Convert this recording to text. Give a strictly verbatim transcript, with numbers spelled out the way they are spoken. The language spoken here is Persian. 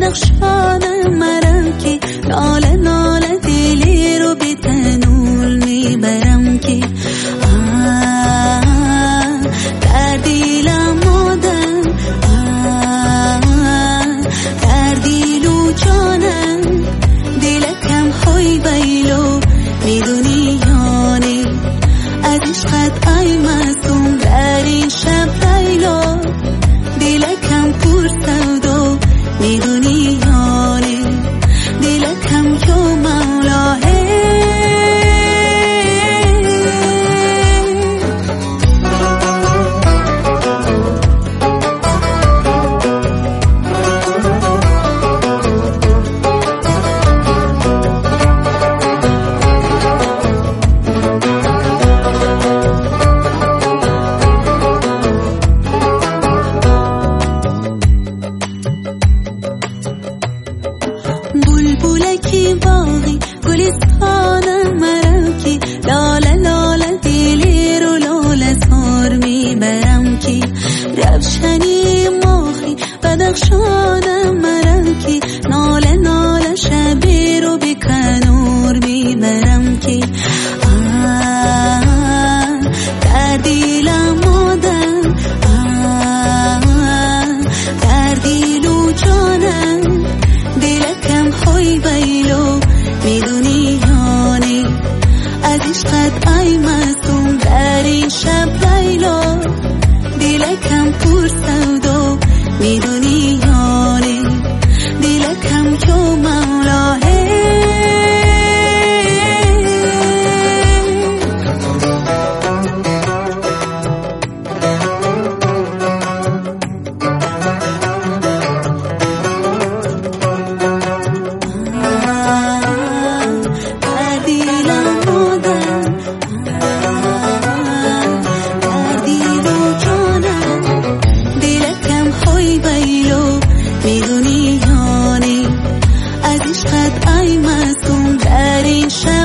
بدخشانم مرم که ناله ناله دلی رو به تنور میبرم که در دلم مادم در دل و جانم دلکم های بیلو میدونی یانه از عشقت ای مصدوم در این شب لیلا دلکم پر سودا میدونی یانه دلکم که مولاه بلبلکی باغی گلستانم مرم که لاله لاله دلی رو لاله سار میبرم که روشنی ماهی بدخشانم مرم که ناله ناله شبی رو به کنور میبرم که در دلم مادم در دل و جانم دلکم های بیلو میدونی یانه از عشقت ای مصدوم در این شب لیلا دلکم پر سودا میدونی یانه دلکم که مولاه میدونی یانه از عشقت ای مصدوم در این شب